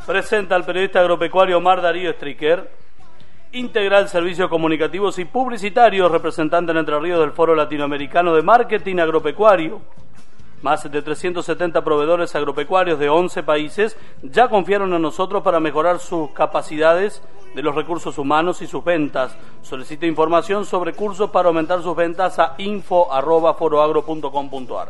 presenta al periodista agropecuario Omar Darío Stricker, integral servicios comunicativos y publicitarios, representante en Entre Ríos del Foro Latinoamericano de Marketing Agropecuario. Más de 370 proveedores agropecuarios de 11 países ya confiaron en nosotros para mejorar sus capacidades de los recursos humanos y sus ventas. Solicita información sobre cursos para aumentar sus ventas a info@foroagro.com.ar.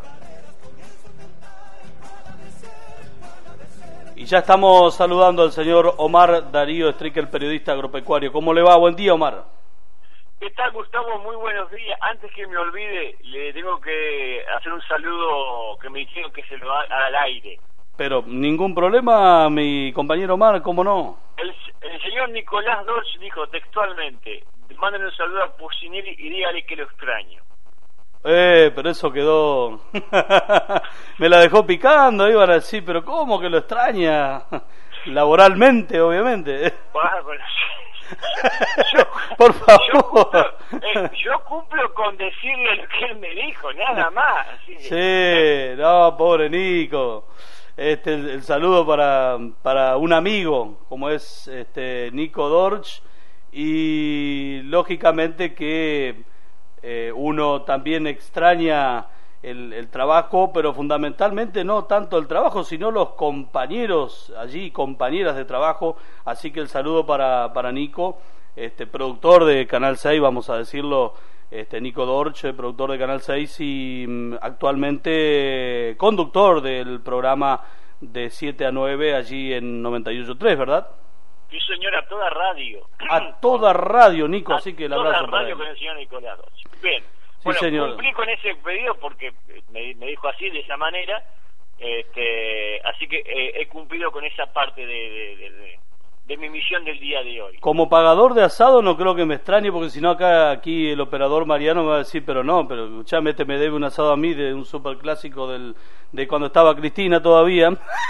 Y ya estamos saludando al señor Omar Darío Stricker, el periodista agropecuario. ¿Cómo le va? Buen día, Omar. ¿Qué tal, Gustavo? Muy buenos días. Antes que me olvide, le tengo que hacer un saludo que me dijeron que se lo va al aire. Pero ningún problema, mi compañero Omar, ¿cómo no? El señor Nicolás Dorsch dijo textualmente: mándenle un saludo a Pusinelli y dígale que lo extraño. Pero eso quedó... Me la dejó picando, iban a decir, pero ¿cómo que lo extraña? Laboralmente, obviamente. Bueno, por favor. Yo cumplo con decirle lo que él me dijo, nada más. Así que... Sí, no, pobre Nico. El saludo para un amigo, como es Nico Dorsch, y lógicamente que uno también extraña el trabajo, pero fundamentalmente no tanto el trabajo, sino los compañeros allí, compañeras de trabajo. Así que el saludo para Nico, productor de Canal 6, vamos a decirlo, Nico Dorsch, productor de Canal 6 y actualmente conductor del programa de 7 a 9 allí en 98.3, ¿verdad? Sí, señor, a toda radio. A toda radio, Nico, así que el abrazo. A toda radio con el señor Nicolás Dorsch. Bien. Sí, bueno, señor. Cumplí con ese pedido porque me dijo así, de esa manera, así que he cumplido con esa parte de mi misión del día de hoy. Como pagador de asado no creo que me extrañe, porque si no aquí el operador Mariano me va a decir, pero escuchame, me debe un asado a mí de un superclásico de cuando estaba Cristina todavía.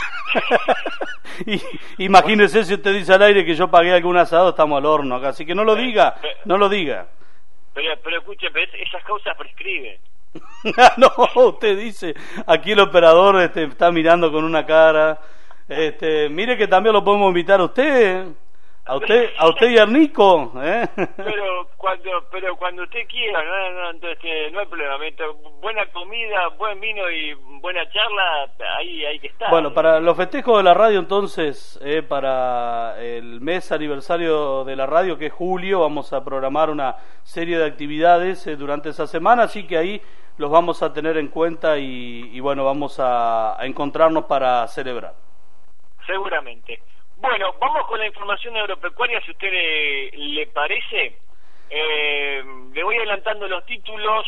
Imagínese si usted dice al aire que yo pagué algún asado, estamos al horno acá, así que no lo diga, no lo diga. Pero escúcheme, esas causas prescriben. No, usted dice, aquí el operador está mirando con una cara. Mire que también lo podemos invitar a usted y a Nico, pero cuando usted quiera, entonces no hay problema. Buena comida, buen vino y buena charla, ahí hay que estar. Bueno, para los festejos de la radio entonces, para el mes aniversario de la radio, que es julio, vamos a programar una serie de actividades durante esa semana, así que ahí los vamos a tener en cuenta y bueno, vamos a encontrarnos para celebrar. Seguramente. Bueno, vamos con la información agropecuaria, si a usted le parece. Le voy adelantando los títulos.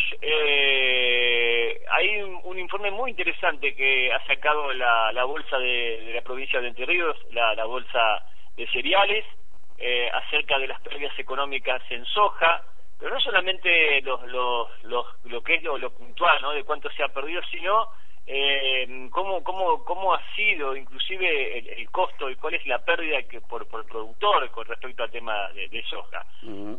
Hay un informe muy interesante que ha sacado la bolsa de la provincia de Entre Ríos, la bolsa de cereales, acerca de las pérdidas económicas en soja, pero no solamente lo que es lo puntual, ¿no?, de cuánto se ha perdido, sino cómo ha sido inclusive el costo y cuál es la pérdida que por productor con respecto al tema de soja. Uh-huh.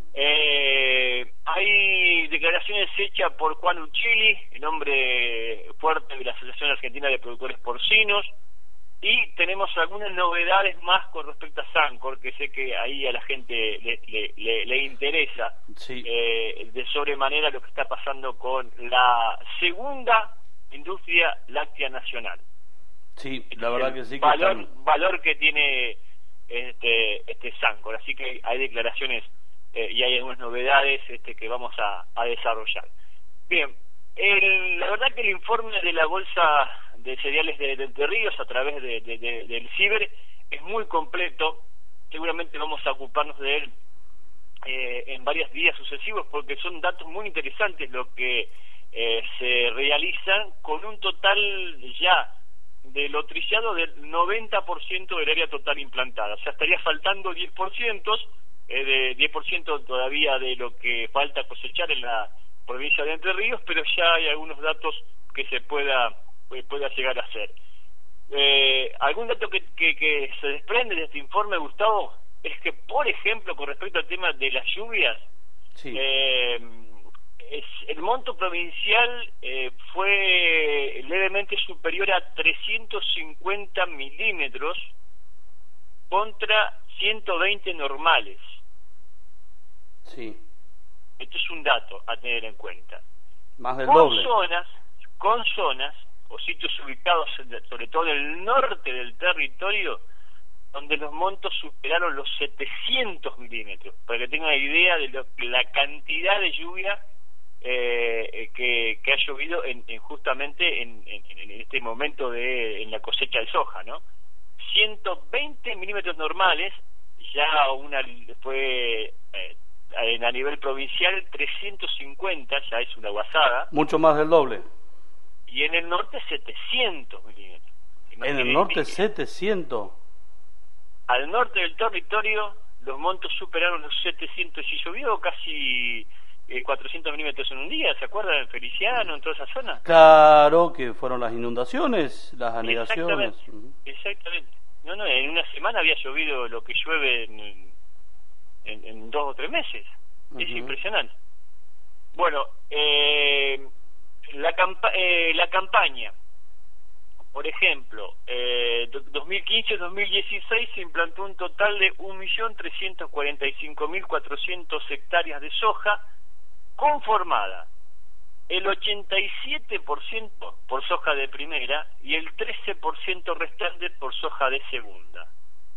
Hay declaraciones hechas por Juan Uchili, el hombre fuerte de la Asociación Argentina de Productores Porcinos, y tenemos algunas novedades más con respecto a Sancor, que sé que ahí a la gente le interesa. Sí. De sobremanera lo que está pasando con la segunda industria láctea nacional. Sí, la verdad que sí. Valor que tiene Sancor, así que hay declaraciones y hay algunas novedades que vamos a desarrollar. Bien, la verdad que el informe de la bolsa de cereales de Entre Ríos a través del CIBER es muy completo. Seguramente vamos a ocuparnos de él en varios días sucesivos, porque son datos muy interesantes lo que se realizan, con un total ya de lo trillado del 90% del área total implantada. O sea, estaría faltando 10%, de 10% todavía de lo que falta cosechar en la provincia de Entre Ríos, pero ya hay algunos datos que se pueda llegar a hacer. Algún dato que se desprende de este informe, Gustavo, es que, por ejemplo, con respecto al tema de las lluvias, sí, el monto provincial fue levemente superior a 350 milímetros contra 120 normales. Sí. Esto es un dato a tener en cuenta. Más del doble. Con zonas o sitios ubicados sobre todo en el norte del territorio, donde los montos superaron los 700 milímetros, para que tengan idea de la cantidad de lluvia que ha llovido justamente en este momento en la cosecha de soja, ¿no? 120 milímetros normales, ya fue a nivel provincial 350, ya es una guasada. Mucho más del doble. Y en el norte 700 milímetros. En el norte 700. Al norte del territorio los montos superaron los 700 y llovió casi 400 milímetros en un día, ¿se acuerdan? En Feliciano, en toda esa zona. Claro, que fueron las inundaciones, las anegaciones. Exactamente. No, en una semana había llovido lo que llueve en 2 o 3 meses. Es impresionante. Bueno, la campaña, por ejemplo, 2015-2016 se implantó un total de 1.345.400 hectáreas de soja, conformada el 87% por soja de primera y el 13% restante por soja de segunda.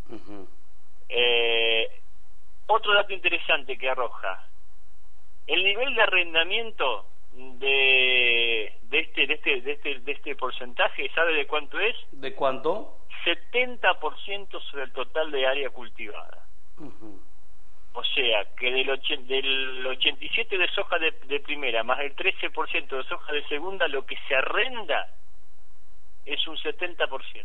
Otro dato interesante que arroja: el nivel de arrendamiento de este porcentaje, ¿sabe de cuánto es? ¿De cuánto? 70% sobre el total de área cultivada. O sea, que del 87% de soja de primera más el 13% de soja de segunda, lo que se arrenda es un 70%.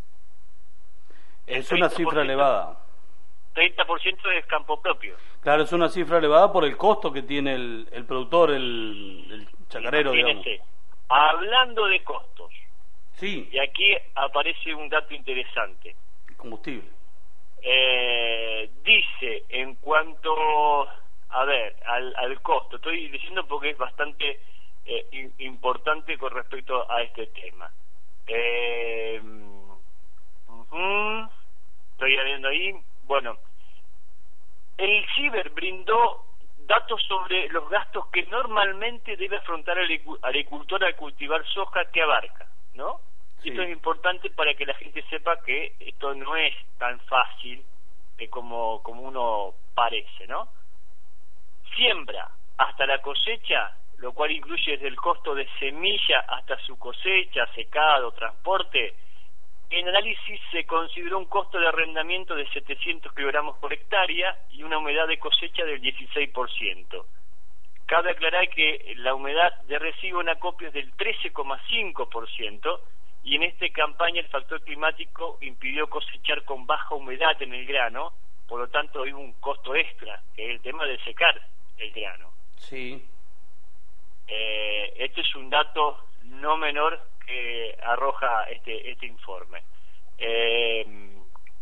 Es una cifra elevada. 30% es campo propio. Claro, es una cifra elevada por el costo que tiene el productor, el chacarero, digamos. Hablando de costos. Sí. Y aquí aparece un dato interesante. Combustible. Dice, en cuanto al costo, estoy diciendo porque es bastante importante con respecto a este tema. Estoy viendo ahí. Bueno, el CIBER brindó datos sobre los gastos que normalmente debe afrontar el agricultor al cultivar soja, que abarca, ¿no? Sí. Esto es importante para que la gente sepa que esto no es tan fácil como uno parece, ¿no? Siembra hasta la cosecha, lo cual incluye desde el costo de semilla hasta su cosecha, secado, transporte. En análisis se consideró un costo de arrendamiento de 700 kilogramos por hectárea y una humedad de cosecha del 16%. Cabe aclarar que la humedad de residuo en acopio es del 13,5%, y en esta campaña el factor climático impidió cosechar con baja humedad en el grano, por lo tanto hay un costo extra, que es el tema de secar el grano. Sí. Este es un dato no menor que arroja este informe. El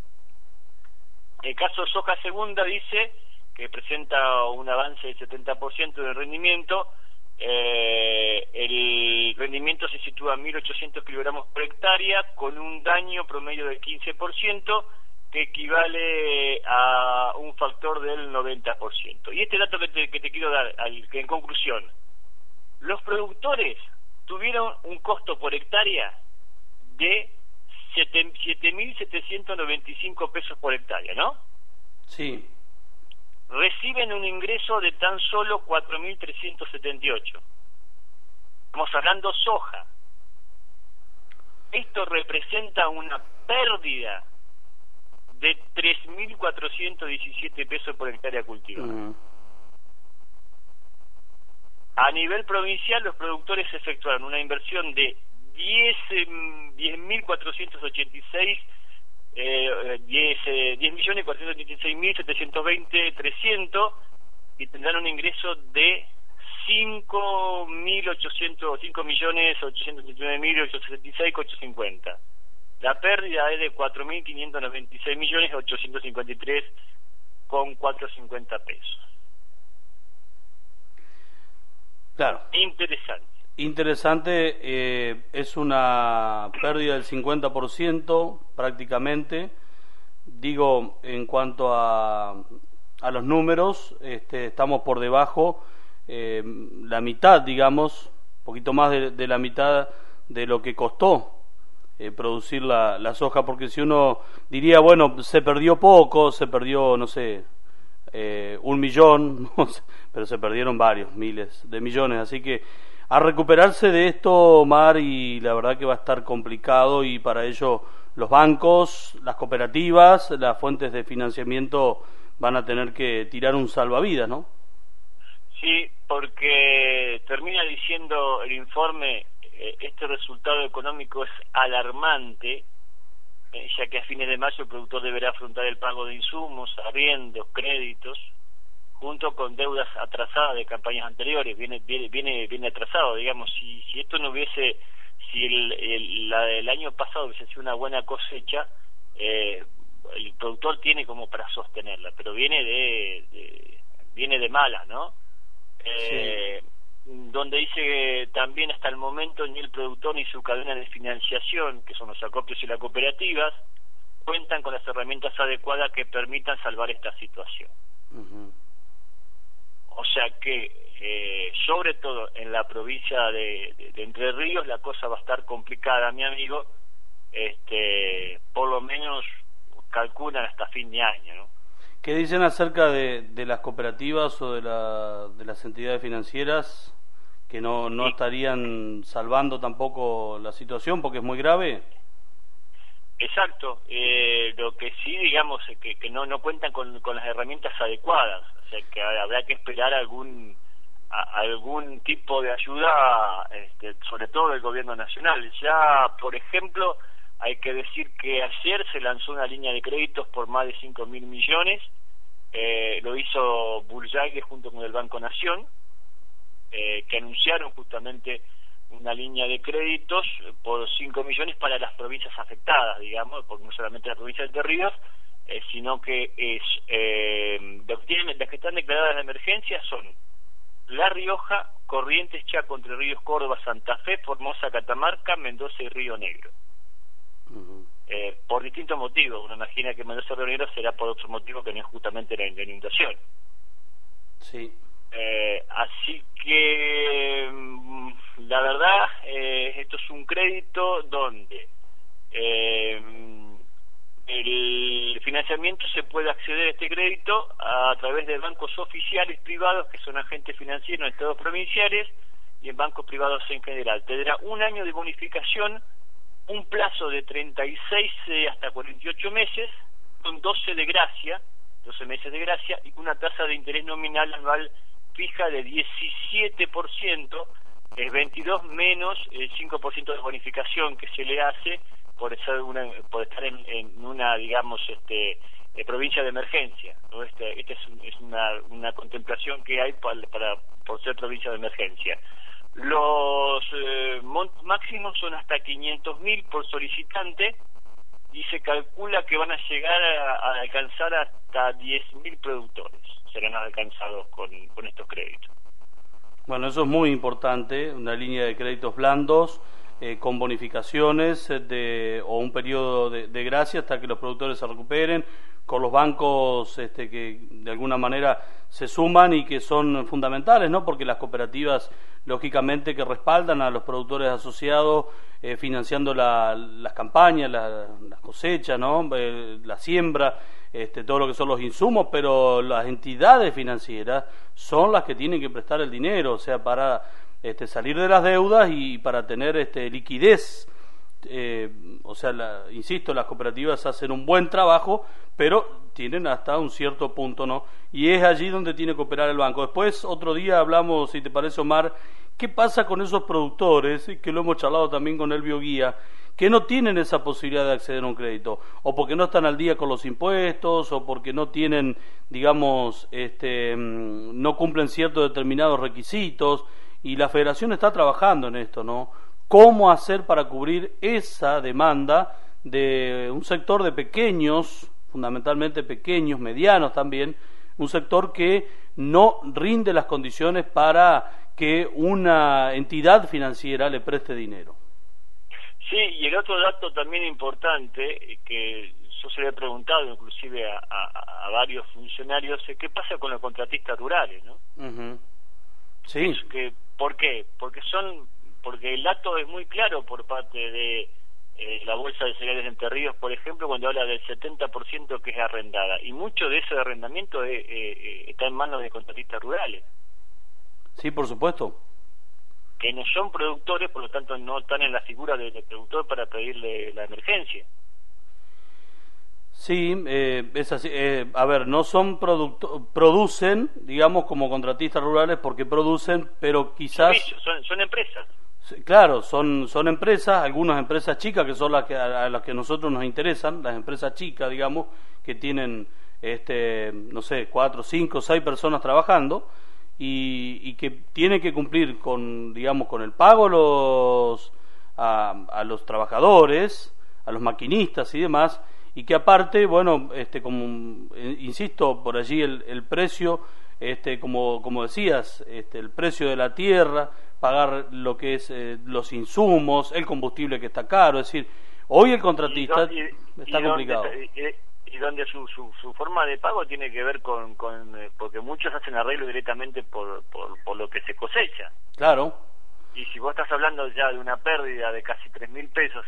caso soja segunda dice que presenta un avance del 70% de rendimiento. El rendimiento se sitúa a 1.800 kilogramos por hectárea, con un daño promedio del 15%, que equivale a un factor del 90%. Y este dato que te quiero dar, que en conclusión, los productores tuvieron un costo por hectárea de 7.795 pesos por hectárea, ¿no? Sí. Reciben un ingreso de tan solo 4.378. Estamos hablando soja. Esto representa una pérdida de 3.417 pesos por hectárea cultivada. A nivel provincial, los productores efectuaron una inversión de 10.486 10.486.720.300 y tendrán un ingreso de 5.889.866.850. La pérdida es de 4.596.853.450 pesos. Claro. Interesante, es una pérdida del 50% prácticamente, digo, en cuanto a los números, estamos por debajo, la mitad, digamos, un poquito más de la mitad de lo que costó producir la soja, porque si uno diría, bueno, se perdió poco, se perdió, no sé, 1 millón, no sé, pero se perdieron varios miles de millones, así que a recuperarse de esto, Mar, y la verdad que va a estar complicado, y para ello los bancos, las cooperativas, las fuentes de financiamiento van a tener que tirar un salvavidas, ¿no? Sí, porque termina diciendo el informe, este resultado económico es alarmante, ya que a fines de mayo el productor deberá afrontar el pago de insumos, arriendos, créditos, junto con deudas atrasadas de campañas anteriores. Viene atrasado, digamos. Si esto no hubiese, si la del año pasado hubiese sido una buena cosecha, el productor tiene como para sostenerla, pero viene de mala, ¿no? Sí. Donde dice que también hasta el momento ni el productor ni su cadena de financiación, que son los acopios y las cooperativas, cuentan con las herramientas adecuadas que permitan salvar esta situación. Uh-huh. O sea que, sobre todo en la provincia de Entre Ríos, la cosa va a estar complicada, mi amigo, por lo menos calculan hasta fin de año, ¿no? ¿Qué dicen acerca de las cooperativas o de las entidades financieras que no estarían salvando tampoco la situación porque es muy grave? Exacto, lo que sí, digamos, que no cuentan con las herramientas adecuadas, o sea que habrá que esperar algún tipo de ayuda, sobre todo del gobierno nacional. Ya, por ejemplo, hay que decir que ayer se lanzó una línea de créditos por más de 5.000 millones, lo hizo Burjage junto con el Banco Nación, que anunciaron justamente una línea de créditos por 5 millones para las provincias afectadas, digamos, porque no solamente la provincia de Entre Ríos, sino que las que están declaradas de emergencia son La Rioja, Corrientes, Chaco, Entre Ríos, Córdoba, Santa Fe, Formosa, Catamarca, Mendoza y Río Negro. Uh-huh. Por distintos motivos. Uno imagina que Mendoza y Río Negro será por otro motivo que no es justamente la inundación. Sí. Así que la verdad, esto es un crédito donde el financiamiento se puede acceder a este crédito a través de bancos oficiales privados que son agentes financieros en estados provinciales y en bancos privados en general. Tendrá 1 año de bonificación, un plazo de 36 hasta 48 meses, con 12 meses de gracia y una tasa de interés nominal anual fija de 17%, es 22 menos el 5% de bonificación que se le hace por estar en una, digamos, provincia de emergencia, ¿no? Esta es una contemplación que hay por ser provincia de emergencia. Los montos máximos son hasta 500.000 por solicitante y se calcula que van a llegar a alcanzar hasta 10.000 productores. Serán alcanzados con estos créditos. Bueno, eso es muy importante, una línea de créditos blandos con bonificaciones o un periodo de gracia hasta que los productores se recuperen, con los bancos que de alguna manera se suman y que son fundamentales, ¿no? Porque las cooperativas, lógicamente, que respaldan a los productores asociados financiando las campañas, las cosechas, ¿no? La siembra, todo lo que son los insumos, pero las entidades financieras son las que tienen que prestar el dinero, o sea, para salir de las deudas y para tener liquidez. O sea, insisto, las cooperativas hacen un buen trabajo, pero tienen hasta un cierto punto, ¿no? Y es allí donde tiene que operar el banco. Después, otro día hablamos, si te parece, Omar, ¿qué pasa con esos productores, que lo hemos charlado también con el Bioguía, que no tienen esa posibilidad de acceder a un crédito? O porque no están al día con los impuestos, o porque no tienen, digamos, no cumplen ciertos determinados requisitos, y la Federación está trabajando en esto, ¿no? ¿Cómo hacer para cubrir esa demanda de un sector de pequeños, fundamentalmente pequeños, medianos también, un sector que no rinde las condiciones para que una entidad financiera le preste dinero? Sí, y el otro dato también importante, que yo se lo he preguntado inclusive a varios funcionarios, ¿qué pasa con los contratistas rurales, no? Uh-huh. Sí. ¿Por qué? Porque el dato es muy claro por parte de la Bolsa de Cereales de Entre Ríos, por ejemplo, cuando habla del 70% que es arrendada, y mucho de ese arrendamiento está en manos de contratistas rurales. Sí, por supuesto. Que no son productores, por lo tanto no están en la figura del productor para pedirle la emergencia. Sí, es así. A ver, no son producen, digamos, como contratistas rurales porque producen, pero quizás... Son empresas. Claro, son empresas, algunas empresas chicas que son a las que nosotros nos interesan, las empresas chicas, digamos, que tienen, no sé, 4, 5, 6 personas trabajando y que tienen que cumplir con, digamos, con el pago a los trabajadores, a los maquinistas y demás, y que aparte, bueno, como insisto, por allí el precio, como decías, el precio de la tierra, pagar lo que es los insumos, el combustible que está caro, es decir, hoy el contratista está complicado. Y donde su forma de pago tiene que ver con porque muchos hacen arreglo directamente por lo que se cosecha. Claro. Y si vos estás hablando ya de una pérdida de casi 3.000 pesos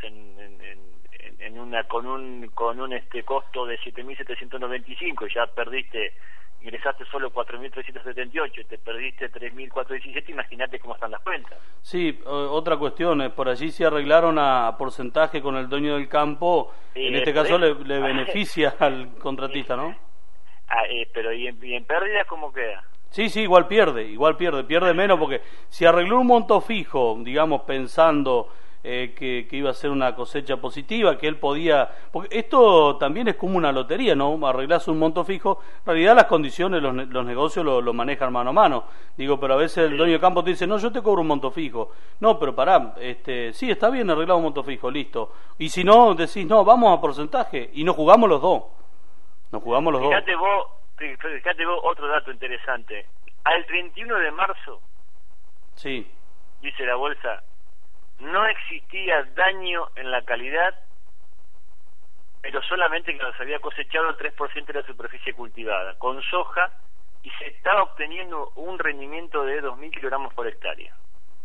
con un costo de 7.795, ya ingresaste solo 4.378 y te perdiste 3.417, imagínate cómo están las cuentas. Sí, otra cuestión, por allí se arreglaron a porcentaje con el dueño del campo, en este caso le beneficia al contratista, ¿no? Pero ¿y en pérdidas cómo queda? Sí, igual pierde menos, porque si arregló un monto fijo, digamos, pensando que iba a ser una cosecha positiva, que él podía... Porque esto también es como una lotería, ¿no? Arreglás un monto fijo, en realidad las condiciones, los negocios lo manejan mano a mano. Digo, pero a veces el dueño de campo te dice, no, yo te cobro un monto fijo. No, pero pará, sí, está bien arreglar un monto fijo, listo. Y si no, decís, no, vamos a porcentaje, y nos jugamos los dos. Fíjate vos otro dato interesante. Al 31 de marzo, sí, dice la bolsa, no existía daño en la calidad, pero solamente que se había cosechado el 3% de la superficie cultivada, con soja, y se estaba obteniendo un rendimiento de 2.000 kilogramos por hectárea.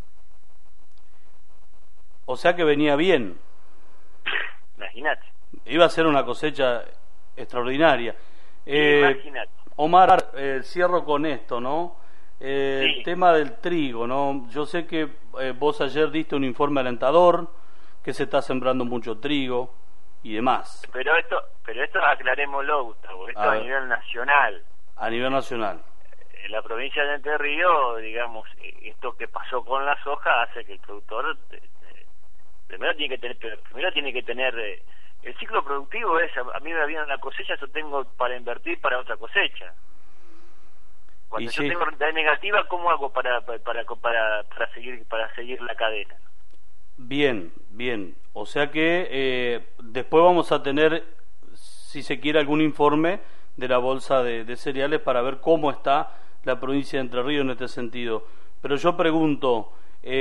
O sea que venía bien. Imagínate. Iba a ser una cosecha extraordinaria. Imagínate. Omar, cierro con esto, ¿no? Sí. El tema del trigo, ¿no? Yo sé que vos ayer diste un informe alentador, que se está sembrando mucho trigo y demás. Pero esto aclarémoslo, Gustavo, esto a nivel nacional. A nivel nacional. En la provincia de Entre Ríos, digamos, esto que pasó con la soja hace que el productor primero tiene que tener el ciclo productivo es, a mí me viene una cosecha, yo tengo para invertir para otra cosecha. Cuando yo tengo rentabilidad negativa, ¿cómo hago para seguir la cadena? Bien. O sea que después vamos a tener, si se quiere, algún informe de la bolsa de cereales para ver cómo está la provincia de Entre Ríos en este sentido. Pero yo pregunto,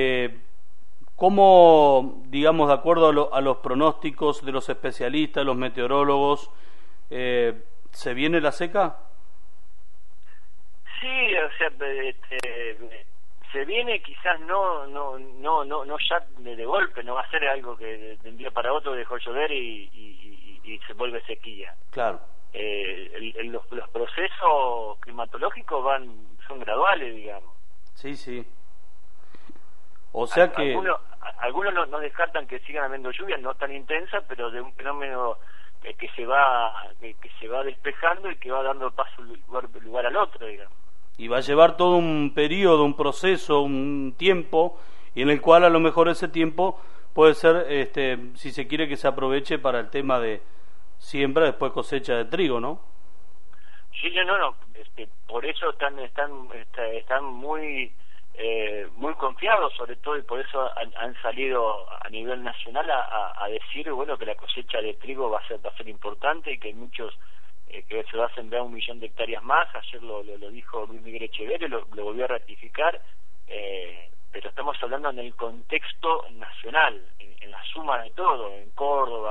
¿cómo, digamos, de acuerdo a los pronósticos de los especialistas, los meteorólogos, se viene la seca? Sí, o sea, se viene, quizás no ya de golpe, no va a ser algo que de un día para otro dejó llover y se vuelve sequía. Claro. Los procesos climatológicos son graduales, digamos. Sí. O sea que algunos no descartan que sigan habiendo lluvias, no tan intensas, pero de un fenómeno que se va despejando y que va dando paso lugar al otro, digamos. Y va a llevar todo un periodo, un proceso, un tiempo, y en el cual a lo mejor ese tiempo puede ser, si se quiere, que se aproveche para el tema de siembra, después cosecha de trigo, ¿no? Sí, no, por eso están muy confiados, sobre todo, y por eso han salido a nivel nacional a decir, bueno, que la cosecha de trigo va a ser importante y que muchos que se va a sembrar 1 millón de hectáreas más. Ayer lo dijo Luis Miguel Echeverri, lo volvió a ratificar, pero estamos hablando en el contexto nacional, en la suma de todo, en Córdoba,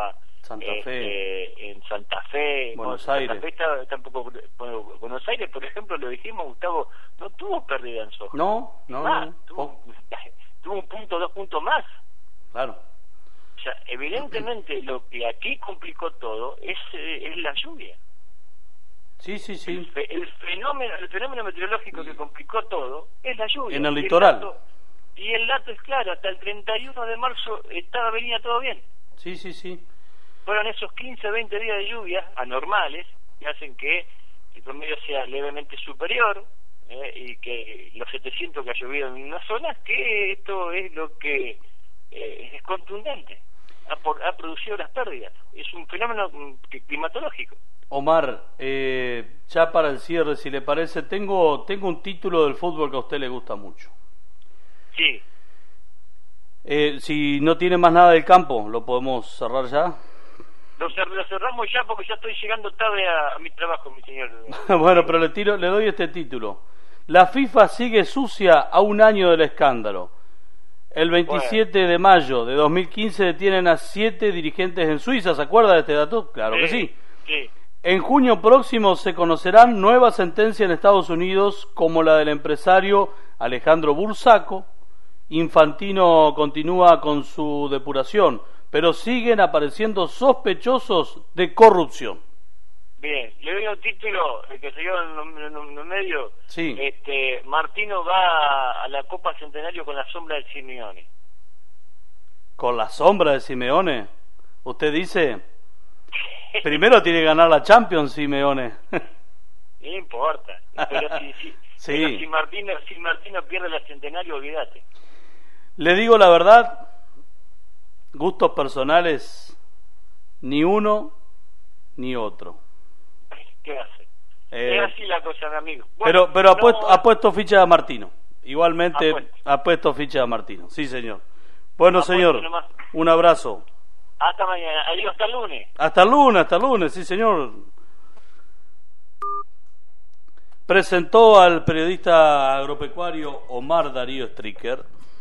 Santa Fe. En Santa Fe, Buenos Aires. Santa Fe está un poco, bueno, Buenos Aires, por ejemplo, lo dijimos, Gustavo, no tuvo pérdida en soja. No. Tuvo un punto, 2 puntos más. Claro. O sea, evidentemente lo que aquí complicó todo es la lluvia. Sí. El fenómeno meteorológico que complicó todo es la lluvia. En el litoral. Y el dato es claro, hasta el 31 de marzo venía todo bien. Sí. Fueron esos 15, 20 días de lluvia anormales que hacen que el promedio sea levemente superior y que los 700 que ha llovido en una zona, que esto es lo que es contundente. Ha producido las pérdidas. Es un fenómeno climatológico. Omar, ya para el cierre, si le parece, tengo un título del fútbol que a usted le gusta mucho. Sí. Si no tiene más nada del campo, ¿lo podemos cerrar ya? Lo cerramos ya porque ya estoy llegando tarde a mi trabajo, mi señor. Bueno, pero le doy este título. La FIFA sigue sucia a un año del escándalo. El 27 de mayo de 2015 detienen a 7 dirigentes en Suiza. ¿Se acuerda de este dato? Claro que sí. Sí. En junio próximo se conocerán nuevas sentencias en Estados Unidos, como la del empresario Alejandro Bursaco. Infantino continúa con su depuración, pero siguen apareciendo sospechosos de corrupción. Bien, le doy un título que se dio en medio. Sí. Martino va a la Copa Centenario con la sombra de Simeone. ¿Con la sombra de Simeone? ¿Usted dice? Primero tiene que ganar la Champions, Simeone. No importa, pero sí. Pero si Martino pierde la Centenario, olvídate. Le digo la verdad, gustos personales, ni uno ni otro. ¿Qué hace? Es así la cosa, mi amigo. Bueno, pero ha puesto ficha a Martino. Igualmente ha puesto ficha a Martino. Sí, señor. Bueno, señor, un abrazo. Hasta mañana. Adiós, hasta el lunes. Hasta el lunes, sí, señor. Presentó al periodista agropecuario Omar Darío Stricker.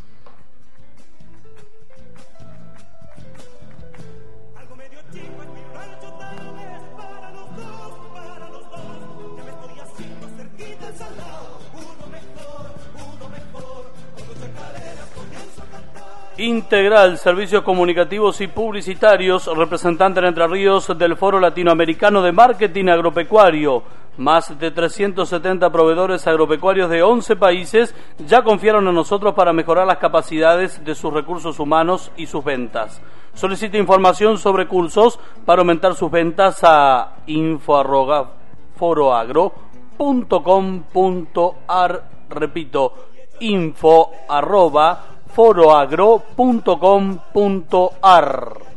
Integral, Servicios Comunicativos y Publicitarios, representante en Entre Ríos del Foro Latinoamericano de Marketing Agropecuario. Más de 370 proveedores agropecuarios de 11 países ya confiaron en nosotros para mejorar las capacidades de sus recursos humanos y sus ventas. Solicite información sobre cursos para aumentar sus ventas a info@foroagro.com.ar. Repito, info@foroagro.com.ar.